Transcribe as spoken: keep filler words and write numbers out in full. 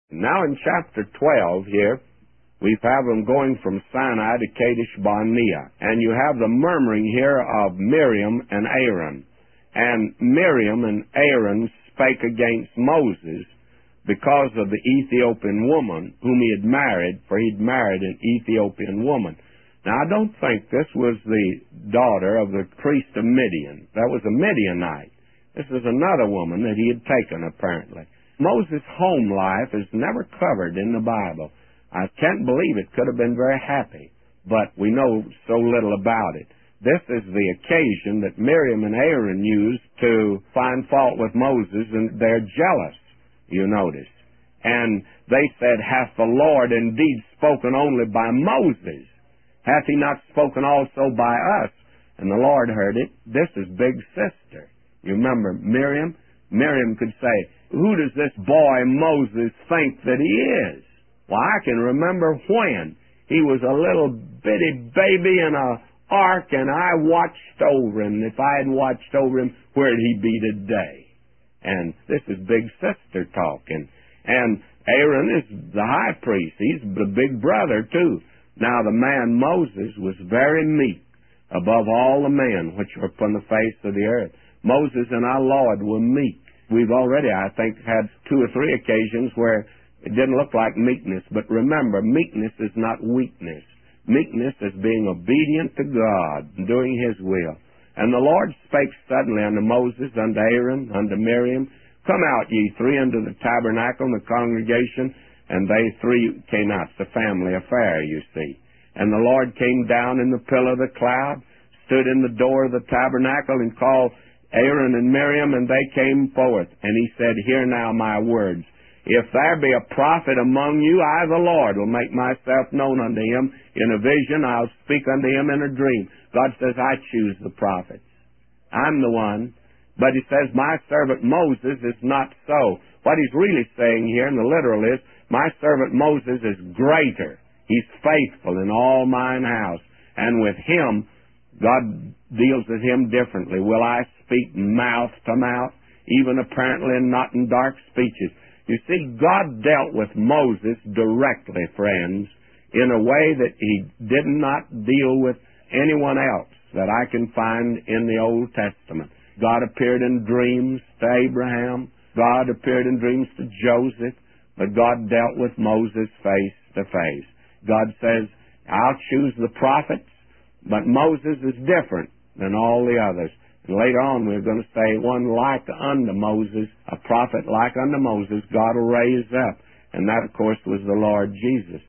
Now in chapter twelve here, we have them going from Sinai to Kadesh Barnea. And you have the murmuring here of Miriam and Aaron. And Miriam and Aaron spake against Moses because of the Ethiopian woman whom he had married, for he'd married an Ethiopian woman. Now, I don't think this was the daughter of the priest of Midian. That was a Midianite. This is another woman that he had taken, apparently. Moses' home life is never covered in the Bible. I can't believe it could have been very happy, but we know so little about it. This is the occasion that Miriam and Aaron used to find fault with Moses, and they're jealous, you notice. And they said, hath the Lord indeed spoken only by Moses? Hath he not spoken also by us? And the Lord heard it. This is big sister. You remember Miriam? Miriam could say, who does this boy Moses think that he is? Well, I can remember when he was a little bitty baby in a ark, and I watched over him. If I had watched over him, where'd he be today? And this is big sister talking. And Aaron is the high priest. He's the big brother, too. Now, the man Moses was very meek above all the men which were upon the face of the earth. Moses and our Lord were meek. We've already, I think, had two or three occasions where it didn't look like meekness. But remember, meekness is not weakness. Meekness is being obedient to God and doing His will. And the Lord spake suddenly unto Moses, unto Aaron, unto Miriam, Come out, ye three, unto the tabernacle and the congregation. And they three came out. It's a family affair, you see. And the Lord came down in the pillar of the cloud, stood in the door of the tabernacle, and called Aaron and Miriam, and they came forth. And he said, Hear now my words. If there be a prophet among you, I, the Lord, will make myself known unto him in a vision. I'll speak unto him in a dream. God says, I choose the prophets. I'm the one. But he says, my servant Moses is not so. What he's really saying here in the literal is, my servant Moses is greater. He's faithful in all mine house. And with him, God deals with him differently. Will I speak mouth to mouth, even apparently and not in dark speeches? You see, God dealt with Moses directly, friends, in a way that he did not deal with anyone else that I can find in the Old Testament. God appeared in dreams to Abraham. God appeared in dreams to Joseph. But God dealt with Moses face to face. God says, I'll choose the prophets, but Moses is different than all the others. And later on we're going to say one like unto Moses, a prophet like unto Moses, God will raise up. And that, of course, was the Lord Jesus.